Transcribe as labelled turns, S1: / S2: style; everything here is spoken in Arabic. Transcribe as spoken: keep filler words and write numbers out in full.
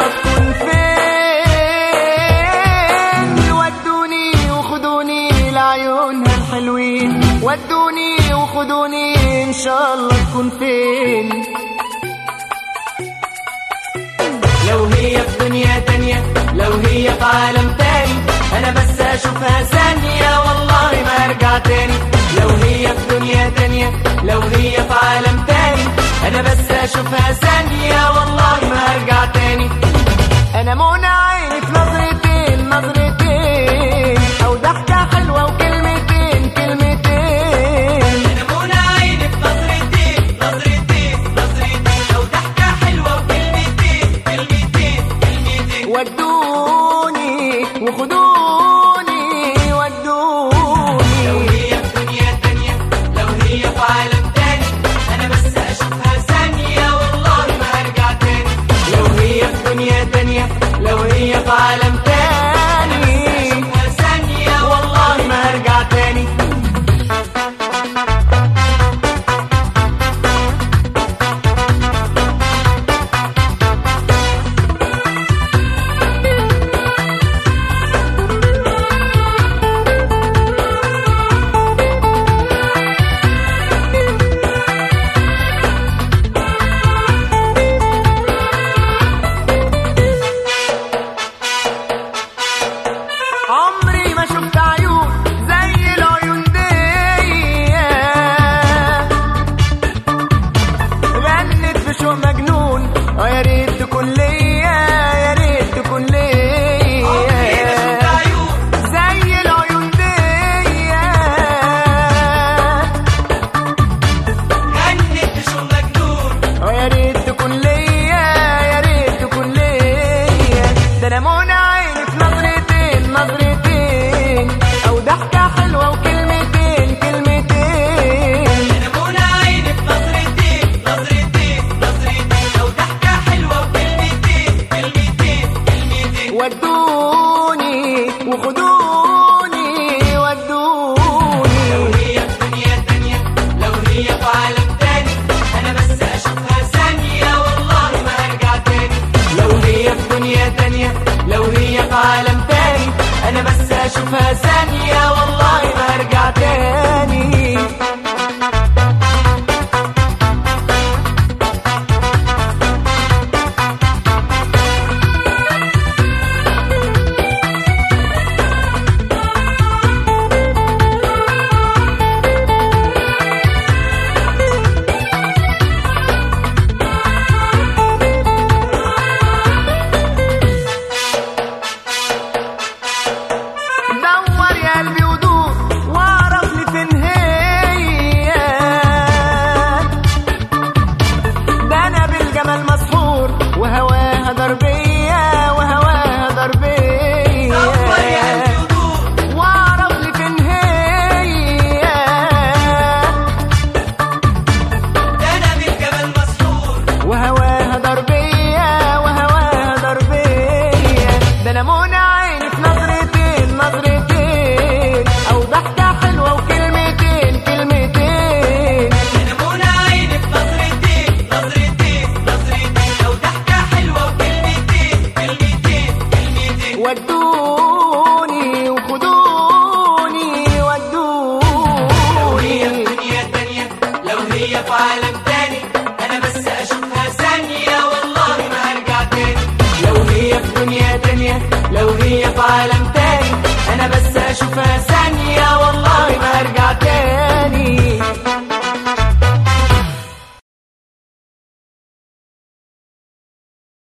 S1: الله تكون فين. ودوني وخدوني لعيونها الحلوين، ودوني وخدوني ان شاء الله تكون فين.
S2: لو هي في دنيا تانية، لو هي في عالم تاني، انا بس اشوفها ثانية والله ما ارجع تاني. لو هي في دنيا تانية، لو هي في عالم تاني، انا بس اشوفها ثانية والله ما ارجع تاني.
S1: انا منى عيني في نظرتين نظرتين، او ضحكة حلوة وكلمتين كلمتين.
S2: انا منى عيني في نظرتين نظرتين نظرتين، او ضحكة حلوة وكلمتين كلمتين كلمتين.
S1: ودوني وخدوني ودوني.
S2: لو هي في دنيا تانية، لو هي في عالم تاني، انا بس اشوفها ثانية والله ما ارجع تاني. لو هي في دنيا تانية، لو هي في عالم تاني، اشوفها ثانية والله ما ارجع تاني.
S1: عمري ما شفت عيون زي العيون دي، غنت في شوق مجنون. اه يا ريت تكون ليا، يا ريت تكون ليا.
S2: عمري ما شفت عيون
S1: زي العيون دي،
S2: غنت في شوق مجنون.
S1: اه يا ريت تكون ليا، يا ريت تكون ليا. ده انا منى عيني في نظرتين نظرتين، او ضحكة حلوة وكلمتين كلمتين.
S2: انا منى عيني في نظرتين نظرتين نظرتين، او ضحكة حلوة وكلمتين كلمتين كلمتين.
S1: ودوني وخدوني ودوني.
S2: لو هي في دنيا تانية، لو هي في عالم تاني، انا بس اشوفها ثانية والله ما ارجع تاني. لو هي في دنيا تانية، لو هي في عالم تاني، انا بس اشوفها ثانية والله ما ارجع تاني.
S1: دور يا قلبي ودور واعرف لي فين هي. ده انا بالجمال مسحور، وهواها ضربية وهواها ضربية.
S2: دور يا قلبي ودور،
S1: واعرف لي فين هي.
S2: ده انا بالجمال مسحور.
S1: وهواها ضربية وهواها ضربية. ده انا منى عيني في نظرتين نظرتين، او ضحكة حلوة وكلمتين كلمتين.
S2: انا منى عيني في نظرتين نظرتين نظرتين، او ضحكة حلوة وكلمتين كلمتين كلمتين.
S1: ودوني وخدوني ودوني.
S2: لو هي في دنيا تانية، لو هي في عالم تاني، انا بس اشوفها ثانية والله ما ارجع تاني. لو هي في دنيا تانية، لو هي في عالم تاني، انا بس اشوفها ثانية